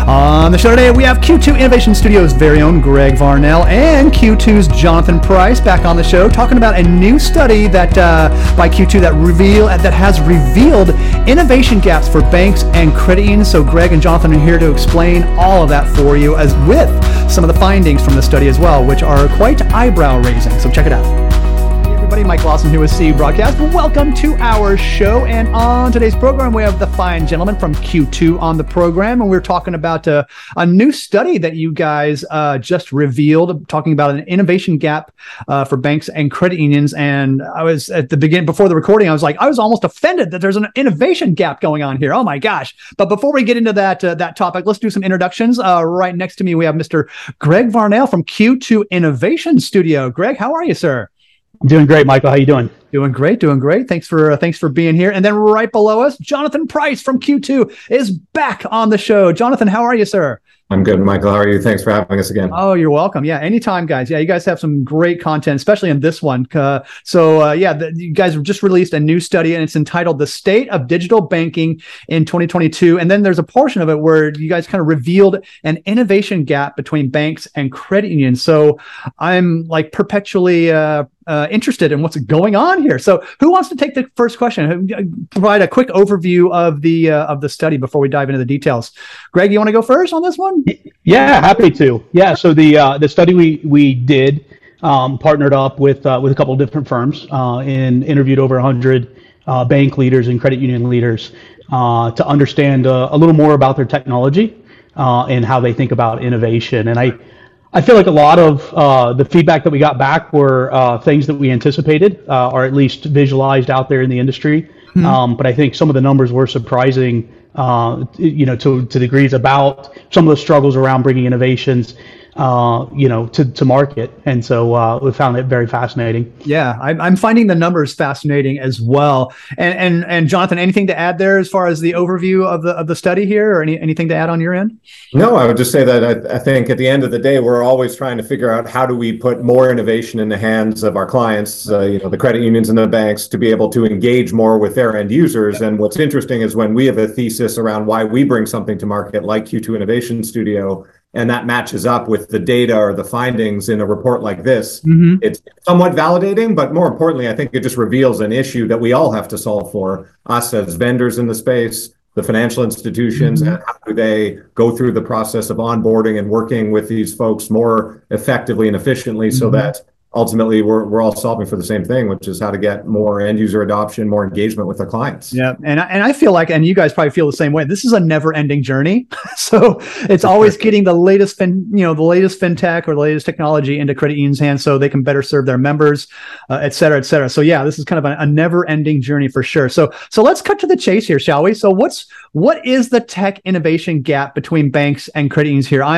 On the show today, we have Q2 Innovation Studios' very own Greg Varnell and Q2's Jonathan Price back on the show, talking about a new study that by Q2 that has revealed innovation gaps for banks and credit unions. So Greg and Jonathan are here to explain all of that for you, as with some of the findings from the study as well, which are quite eyebrow-raising. So check it out. Everybody, Mike Lawson here with CU Broadcast. Welcome to our show, and on today's program we have the fine gentleman from Q2 on the program, and we're talking about a new study that you guys just revealed, talking about an innovation gap for banks and credit unions. And I was at the beginning, before the recording, I was almost offended that there's an innovation gap going on here. Oh my gosh. But before we get into that topic, let's do some introductions. Right next to me we have Mr. Greg Varnell from Q2 Innovation Studio. Greg, how are you, sir? I'm doing great, Michael. How you doing? Doing great. Thanks for being here. And then right below us, Jonathan Price from Q2 is back on the show. Jonathan, how are you, sir? I'm good, Michael. How are you? Thanks for having us again. Oh, you're welcome. Yeah, anytime, guys. Yeah, you guys have some great content, especially in this one. You guys have just released a new study, and it's entitled "The State of Digital Banking in 2022." And then there's a portion of it where you guys kind of revealed an innovation gap between banks and credit unions. So I'm like perpetually interested in what's going on here. So who wants to take the first question? Provide a quick overview of the study before we dive into the details. Greg, you want to go first on this one? Yeah, happy to. Yeah, so the study we did partnered up with a couple of different firms and interviewed over 100 bank leaders and credit union leaders to understand a little more about their technology and how they think about innovation. And I feel like a lot of the feedback that we got back were things that we anticipated, or at least visualized out there in the industry. Mm-hmm. But I think some of the numbers were surprising, to degrees about some of the struggles around bringing innovations, to market. And so we found it very fascinating. Yeah, I'm finding the numbers fascinating as well. And Jonathan, anything to add there as far as the overview of the study here, or anything to add on your end? No, I would just say that I think at the end of the day, we're always trying to figure out how do we put more innovation in the hands of our clients, the credit unions and the banks, to be able to engage more with their end users. And what's interesting is when we have a thesis around why we bring something to market like Q2 Innovation Studio, and that matches up with the data or the findings in a report like this, mm-hmm. It's somewhat validating, but more importantly, I think it just reveals an issue that we all have to solve for, us as vendors in the space, the financial institutions, mm-hmm. and how do they go through the process of onboarding and working with these folks more effectively and efficiently, mm-hmm. so that ultimately we're all solving for the same thing, which is how to get more end user adoption, more engagement with our clients. Yeah, and I feel like, and you guys probably feel the same way, this is a never ending journey. So it's always getting the latest fintech or the latest technology into credit unions' hands so they can better serve their members, et cetera, et cetera. So yeah, this is kind of a never ending journey for sure. So let's cut to the chase here, shall we? So what is the tech innovation gap between banks and credit unions here?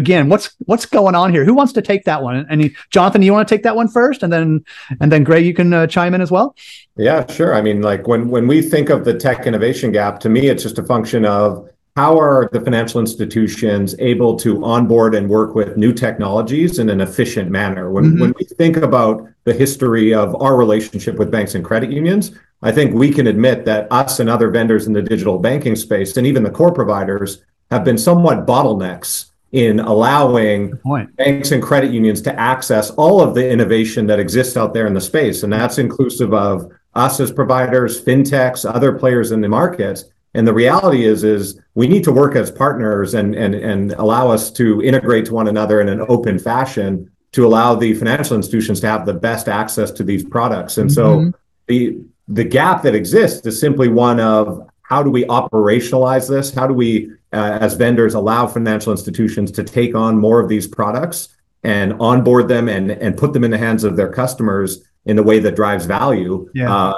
What's going on here? Who wants to take that one? And Jonathan, you want to take that one first, and then Greg, you can chime in as well. Yeah, sure. I mean, like when we think of the tech innovation gap, to me, it's just a function of how are the financial institutions able to onboard and work with new technologies in an efficient manner. When we think about the history of our relationship with banks and credit unions, I think we can admit that us and other vendors in the digital banking space, and even the core providers, have been somewhat bottlenecks in allowing banks and credit unions to access all of the innovation that exists out there in the space. And that's inclusive of us as providers, fintechs, other players in the market. And the reality is we need to work as partners and allow us to integrate to one another in an open fashion to allow the financial institutions to have the best access to these products. And so the gap that exists is simply one of, how do we operationalize this? How do we, as vendors, allow financial institutions to take on more of these products and onboard them and put them in the hands of their customers in the way that drives value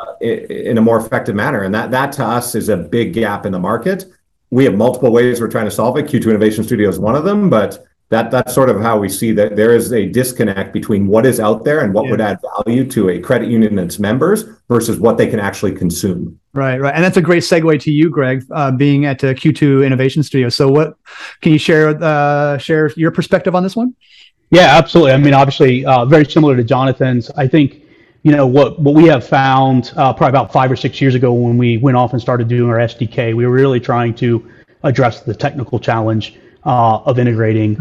in a more effective manner? And that to us is a big gap in the market. We have multiple ways we're trying to solve it. Q2 Innovation Studio is one of them, but that's sort of how we see that there is a disconnect between what is out there and what would add value to a credit union and its members versus what they can actually consume. Right. And that's a great segue to you, Greg, being at Q2 Innovation Studio. So what can you share your perspective on this one? Yeah, absolutely. I mean, obviously, very similar to Jonathan's. I think, what we have found probably about 5 or 6 years ago when we went off and started doing our SDK, we were really trying to address the technical challenge of integrating,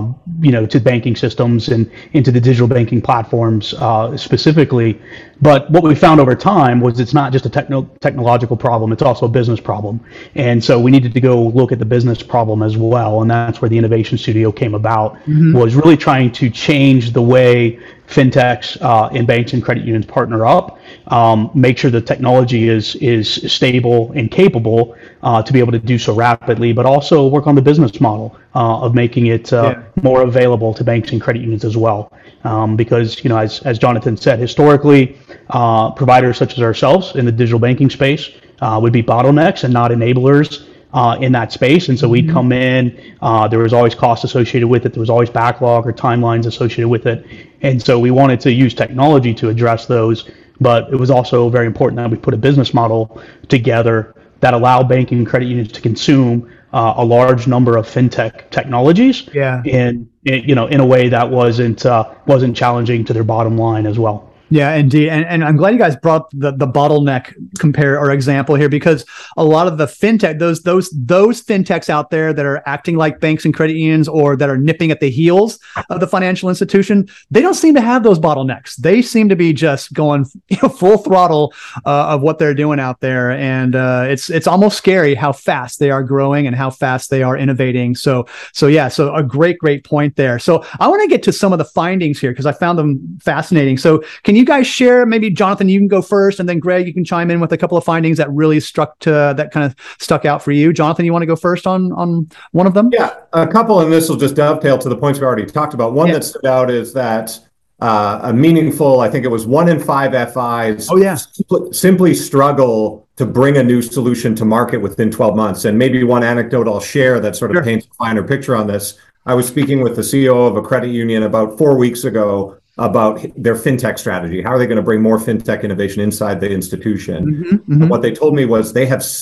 to banking systems and into the digital banking platforms specifically. But what we found over time was it's not just a technological problem, it's also a business problem. And so we needed to go look at the business problem as well. And that's where the Innovation Studio came about, was really trying to change the way fintechs and banks and credit unions partner up, make sure the technology is stable and capable to be able to do so rapidly, but also work on the business model of making it more available to banks and credit unions as well. Because, as Jonathan said, historically, providers such as ourselves in the digital banking space would be bottlenecks and not enablers in that space. And so we'd come in, there was always cost associated with it. There was always backlog or timelines associated with it. And so we wanted to use technology to address those. But it was also very important that we put a business model together that allowed banking and credit unions to consume a large number of fintech technologies in a way that wasn't challenging to their bottom line as well. Yeah, indeed. And I'm glad you guys brought the bottleneck compare or example here, because a lot of the fintech, those fintechs out there that are acting like banks and credit unions or that are nipping at the heels of the financial institution, they don't seem to have those bottlenecks. They seem to be just going full throttle of what they're doing out there. And it's almost scary how fast they are growing and how fast they are innovating. So a great point there. So I want to get to some of the findings here because I found them fascinating. So can you guys share, maybe Jonathan, you can go first, and then Greg, you can chime in with a couple of findings that really stuck out for you. Jonathan, you want to go first on one of them? Yeah, a couple, and this will just dovetail to the points we already talked about. One that stood out is that a meaningful, I think it was 1 in 5 FIs simply struggle to bring a new solution to market within 12 months. And maybe one anecdote I'll share that sort of paints a finer picture on this. I was speaking with the CEO of a credit union about 4 weeks ago about their fintech strategy. How are they going to bring more fintech innovation inside the institution? And what they told me was they have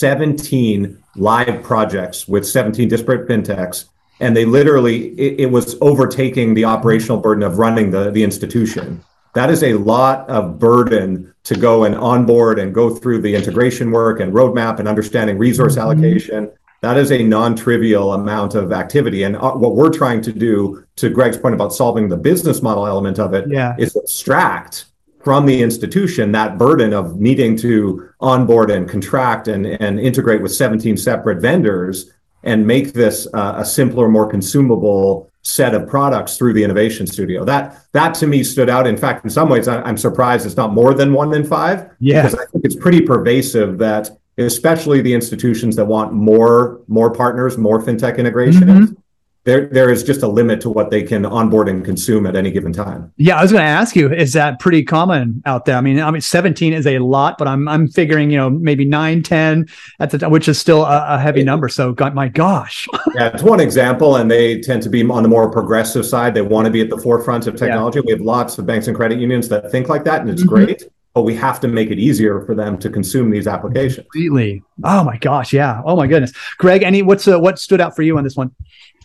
17 live projects with 17 disparate fintechs, and they literally, it was overtaking the operational burden of running the institution. That is a lot of burden to go and onboard and go through the integration work and roadmap and understanding resource allocation. That is a non-trivial amount of activity. And what we're trying to do, to Greg's point about solving the business model element of it, is abstract from the institution that burden of needing to onboard and contract and integrate with 17 separate vendors and make this a simpler, more consumable set of products through the Innovation Studio. That to me stood out. In fact, in some ways, I'm surprised it's not more than 1 in 5. Because I think it's pretty pervasive that especially the institutions that want more partners, more fintech integration, there is just a limit to what they can onboard and consume at any given time. Yeah, I was going to ask you, is that pretty common out there? I mean, 17 is a lot, but I'm figuring, maybe 9, 10 at the time, which is still a heavy number. So, my gosh. Yeah, it's one example, and they tend to be on the more progressive side. They want to be at the forefront of technology. We have lots of banks and credit unions that think like that, and it's great. But we have to make it easier for them to consume these applications. Completely. Oh my gosh, yeah. Oh my goodness. Greg, what stood out for you on this one?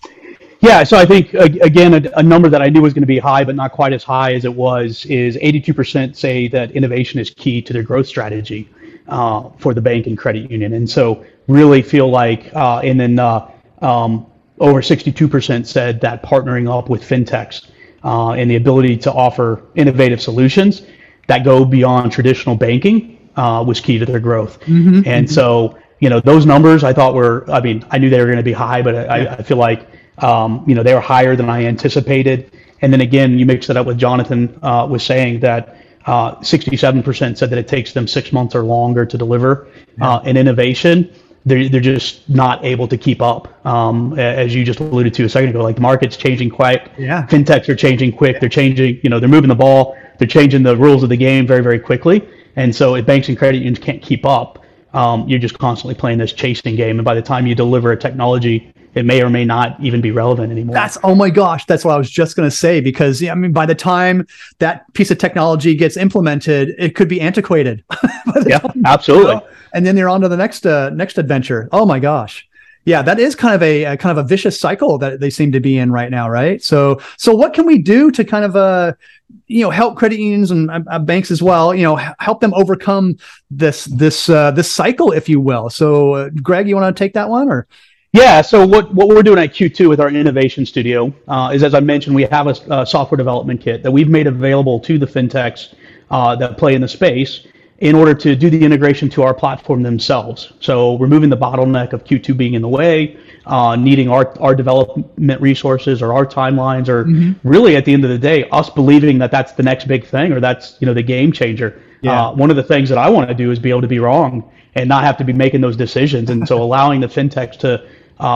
Yeah, so I think, again, a number that I knew was going to be high, but not quite as high as it was, is 82% say that innovation is key to their growth strategy for the bank and credit union. And so really feel like, and then over 62% said that partnering up with fintechs and the ability to offer innovative solutions that go beyond traditional banking was key to their growth. And so, those numbers I thought I knew they were going to be high, but I feel like, they were higher than I anticipated. And then again, you mix it up with Jonathan was saying that 67% said that it takes them 6 months or longer to deliver an innovation. They're just not able to keep up, as you just alluded to a second ago. Like the market's changing quick. Fintechs are changing quick. They're changing, they're moving the ball. They're changing the rules of the game very, very quickly. And so if banks and credit unions can't keep up, you're just constantly playing this chasing game. And by the time you deliver a technology, it may or may not even be relevant anymore. Oh my gosh, that's what I was just going to say, because by the time that piece of technology gets implemented, it could be antiquated. Absolutely. And then they're on to the next adventure. Oh my gosh. Yeah, that is kind of a vicious cycle that they seem to be in right now, right? So what can we do to kind of help credit unions and banks as well, help them overcome this cycle, if you will? So Greg, you want to take that one, or? Yeah, so what we're doing at Q2 with our innovation studio is, as I mentioned, we have a software development kit that we've made available to the fintechs that play in the space in order to do the integration to our platform themselves. So removing the bottleneck of Q2 being in the way, needing our development resources or our timelines, or really at the end of the day, us believing that that's the next big thing or that's the game changer. Yeah. One of the things that I want to do is be able to be wrong and not have to be making those decisions. And so allowing the fintechs to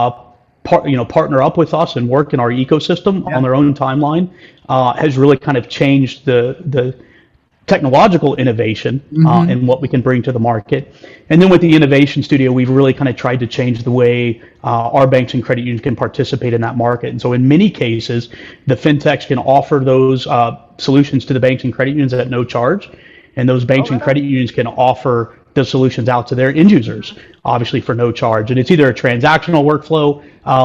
partner up with us and work in our ecosystem on their own timeline has really kind of changed the technological innovation and what we can bring to the market. And then with the innovation studio, we've really kind of tried to change the way our banks and credit unions can participate in that market. And so in many cases, the fintechs can offer those solutions to the banks and credit unions at no charge. And those banks and credit unions can offer the solutions out to their end users, obviously for no charge. And it's either a transactional workflow,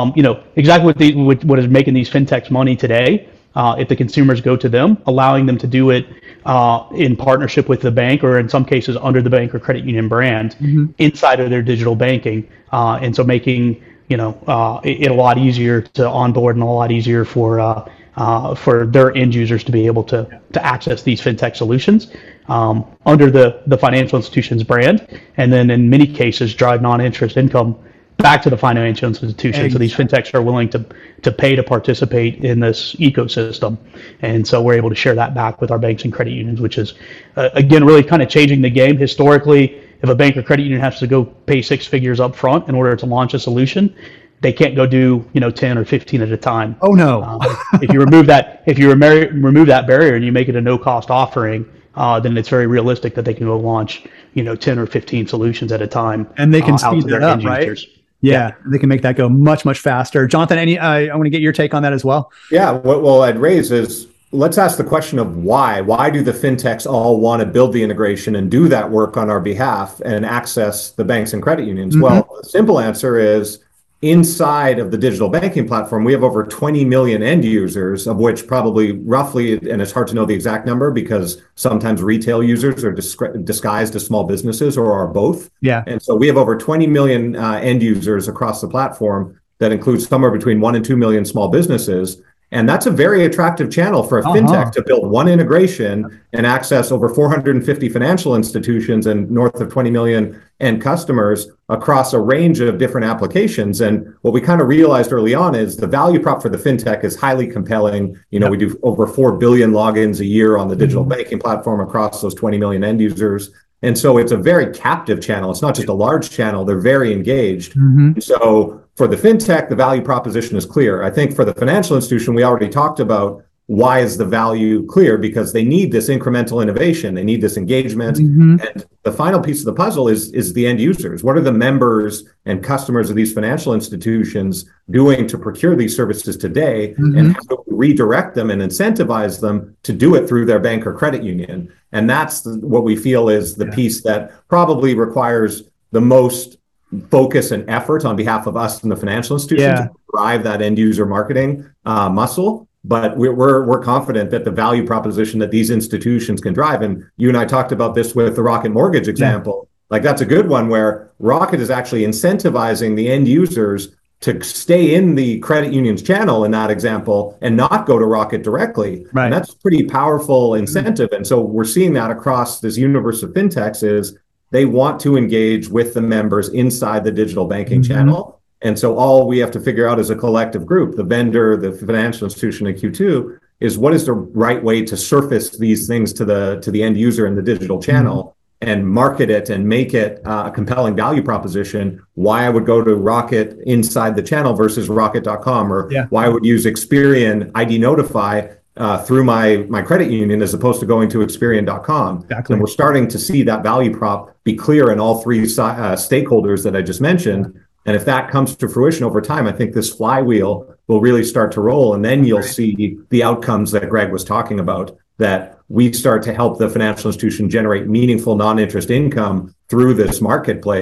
exactly what is making these fintechs money today. If the consumers go to them, allowing them to do it in partnership with the bank, or in some cases under the bank or credit union brand inside of their digital banking, and so making it a lot easier to onboard and a lot easier for their end users to be able to access these fintech solutions under the financial institution's brand, and then in many cases drive non-interest income back to the financial institution. So these fintechs are willing to pay to participate in this ecosystem. And so we're able to share that back with our banks and credit unions, which is, again, really kind of changing the game. Historically, if a bank or credit union has to go pay 6 figures up front in order to launch a solution, they can't go do 10 or 15 at a time. Oh no! If you remove that barrier and you make it a no-cost offering, then it's very realistic that they can go launch 10 or 15 solutions at a time, and they can speed that up, right? Users. Yeah, they can make that go much, much faster. Jonathan, I want to get your take on that as well. Yeah, what I'd raise is, let's ask the question of why. Why do the fintechs all want to build the integration and do that work on our behalf and access the banks and credit unions? Well, the simple answer is, inside of the digital banking platform, we have over 20 million end users, of which probably roughly, and it's hard to know the exact number because sometimes retail users are disguised as small businesses or are both. Yeah. And so we have over 20 million end users across the platform. That includes somewhere between 1 and 2 million small businesses. And that's a very attractive channel for a fintech to build one integration and access over 450 financial institutions and north of 20 million end customers across a range of different applications. And what we kind of realized early on is the value prop for the fintech is highly compelling. We do over 4 billion logins a year on the digital banking platform across those 20 million end users. And so it's a very captive channel. It's not just a large channel. They're very engaged. So for the fintech, the value proposition is clear. I think for the financial institution, we already talked about why is the value clear, because they need this incremental innovation. They need this engagement. And the final piece of the puzzle is the end users. What are the members and customers of these financial institutions doing to procure these services today? And how do we redirect them and incentivize them to do it through their bank or credit union? And that's what we feel is the piece that probably requires the most focus and effort on behalf of us and the financial institution to drive that end user marketing muscle. But we're confident that the value proposition that these institutions can drive, and you and I talked about this with the Rocket Mortgage example, like that's a good one where Rocket is actually incentivizing the end users to stay in the credit union's channel in that example and not go to Rocket directly. Right. And that's a pretty powerful incentive. And so we're seeing that across this universe of fintechs is they want to engage with the members inside the digital banking channel. And so all we have to figure out as a collective group, the vendor, the financial institution at Q2, is what is the right way to surface these things to the end user in the digital channel and market it and make it a compelling value proposition. Why I would go to Rocket inside the channel versus Rocket.com, or why I would use Experian ID Notify through my credit union as opposed to going to Experian.com. Exactly. And we're starting to see that value prop be clear in all three stakeholders that I just mentioned. And if that comes to fruition over time, I think this flywheel will really start to roll. And then you'll see the outcomes that Greg was talking about, that we start to help the financial institution generate meaningful non-interest income through this marketplace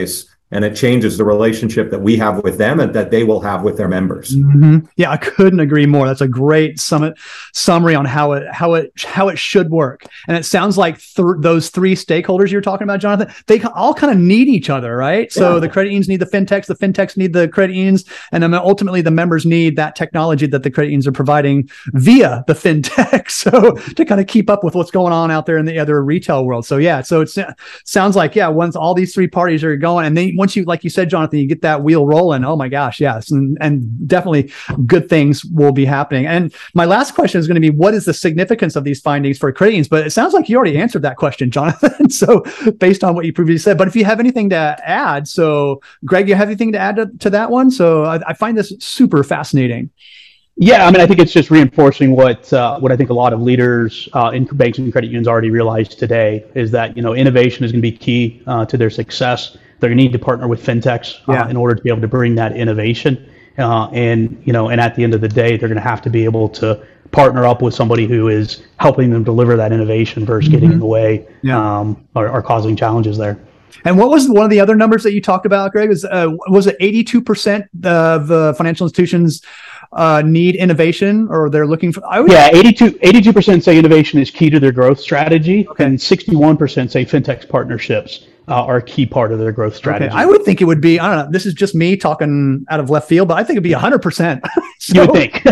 and it changes the relationship that we have with them and that they will have with their members. Mm-hmm. Yeah, I couldn't agree more. That's a great summary on how it should work. And it sounds like those three stakeholders you're talking about, Jonathan, they all kind of need each other, right? So the credit unions need the fintechs need the credit unions, and then ultimately the members need that technology that the credit unions are providing via the fintech. So to kind of keep up with what's going on out there in the other retail world. So yeah, so it sounds like, once all these three parties are going, and then once you, like you said, Jonathan, you get that wheel rolling, oh my gosh, yes. And definitely good things will be happening. And my last question is going to be, what is the significance of these findings for credit unions? But it sounds like you already answered that question, Jonathan. So based on what you previously said, but if you have anything to add, so Greg, you have anything to add to that one? So I find this super fascinating. Yeah, I mean, I think it's just reinforcing what I think a lot of leaders in banks and credit unions already realize today is that, innovation is going to be key to their success. They're going to need to partner with fintechs in order to be able to bring that innovation. And at the end of the day, they're going to have to be able to partner up with somebody who is helping them deliver that innovation versus getting in the way or causing challenges there. And what was one of the other numbers that you talked about, Greg? Was it 82% of financial institutions need innovation, or they're looking for? 82% say innovation is key to their growth strategy, and 61% say fintech partnerships are a key part of their growth strategy. Okay. I would think it would be, I don't know, this is just me talking out of left field, but I think it'd be 100%. You would think.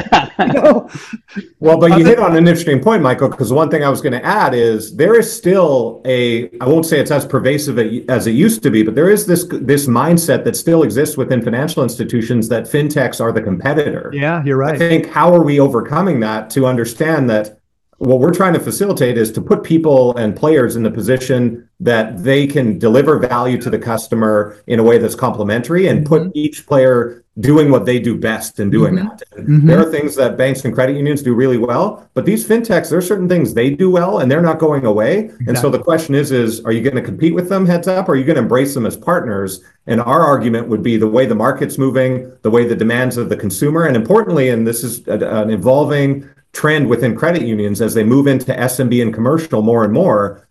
Well, but you hit on an interesting point, Michael, because one thing I was going to add is there is still I won't say it's as pervasive as it used to be, but there is this mindset that still exists within financial institutions that fintechs are the competitor. Yeah, you're right. I think, how are we overcoming that to understand that what we're trying to facilitate is to put people and players in the position that they can deliver value to the customer in a way that's complementary, and put each player doing what they do best in doing that. There are things that banks and credit unions do really well, but these fintechs, there are certain things they do well, and they're not going away. Exactly. And so the question is are you going to compete with them heads up, or are you going to embrace them as partners? And our argument would be the way the market's moving, the way the demands of the consumer, and importantly, and this is an evolving trend within credit unions as they move into SMB and commercial more and more,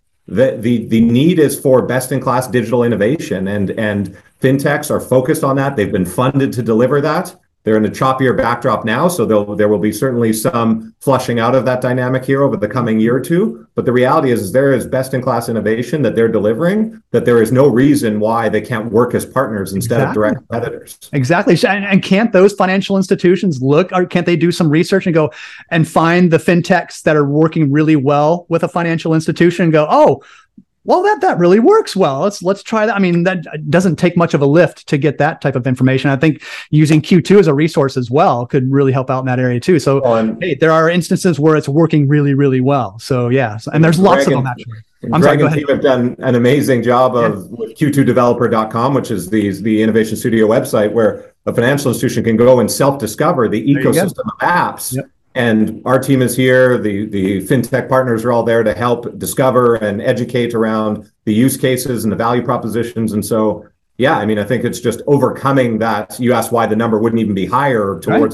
the need is for best-in-class digital innovation, and fintechs are focused on that. They've been funded to deliver that. They're in a choppier backdrop now, so there will be certainly some flushing out of that dynamic here over the coming year or two. But the reality is there is best-in-class innovation that they're delivering, that there is no reason why they can't work as partners instead of direct competitors. Exactly. And can't those financial institutions look, or can't they do some research and go and find the fintechs that are working really well with a financial institution and go, oh, well, that really works well. Let's try that. I mean, that doesn't take much of a lift to get that type of information. I think using Q2 as a resource as well could really help out in that area too. So, hey, there are instances where it's working really, really well. So, yeah, and there's lots of them actually. Greg and team have done an amazing job with Q2developer.com, which is the Innovation Studio website where a financial institution can go and self-discover the ecosystem of apps. Yep. And our team is here. The fintech partners are all there to help discover and educate around the use cases and the value propositions. And so, yeah, I mean, I think it's just overcoming that. You asked why the number wouldn't even be higher towards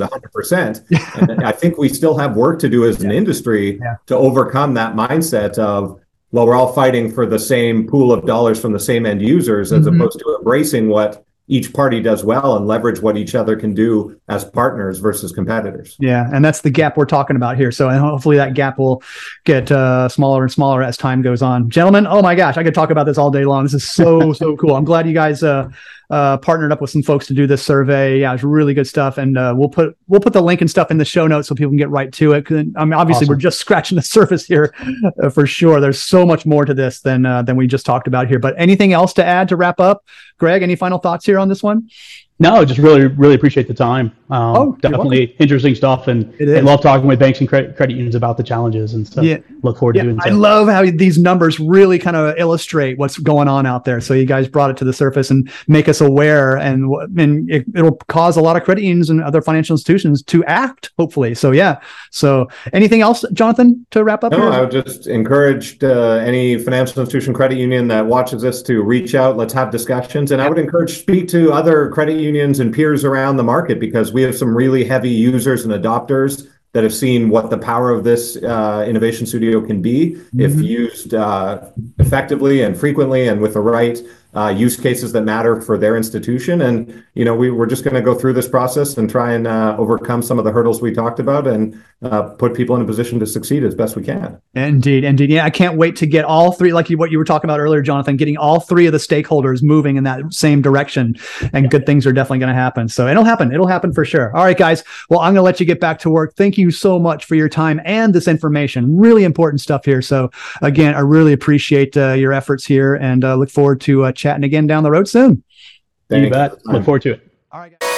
100%. And I think we still have work to do as an industry to overcome that mindset of, well, we're all fighting for the same pool of dollars from the same end users, as opposed to embracing what each party does well and leverage what each other can do as partners versus competitors. Yeah, and that's the gap we're talking about here. So hopefully that gap will get smaller and smaller as time goes on. Gentlemen, oh my gosh, I could talk about this all day long. This is so cool. I'm glad you guys partnered up with some folks to do this survey. Yeah, it's really good stuff. And we'll put the link and stuff in the show notes so people can get right to it. I mean, obviously, We're just scratching the surface here for sure. There's so much more to this than we just talked about here. But anything else to add to wrap up? Greg, any final thoughts here on this one? No, just really, really appreciate the time. Definitely interesting stuff, and love talking with banks and credit unions about the challenges and stuff. Yeah. Look forward to doing so. I love how these numbers really kind of illustrate what's going on out there. So you guys brought it to the surface and make us aware, and it'll cause a lot of credit unions and other financial institutions to act, hopefully. So yeah. So anything else, Jonathan, to wrap up? No, I would just encourage any financial institution, credit union that watches this to reach out. Let's have discussions, and I would encourage speak to other credit unions and peers around the market, because we have some really heavy users and adopters that have seen what the power of this Innovation Studio can be if used effectively and frequently and with the right use cases that matter for their institution. And, we're just going to go through this process and try and overcome some of the hurdles we talked about and put people in a position to succeed as best we can. Indeed. Yeah, I can't wait to get all three, like what you were talking about earlier, Jonathan, getting all three of the stakeholders moving in that same direction, and good things are definitely going to happen. So it'll happen for sure. All right, guys. Well, I'm going to let you get back to work. Thank you so much for your time and this information. Really important stuff here. So again, I really appreciate your efforts here, and look forward to chatting again down the road soon. You bet. Look forward to it. All right, guys.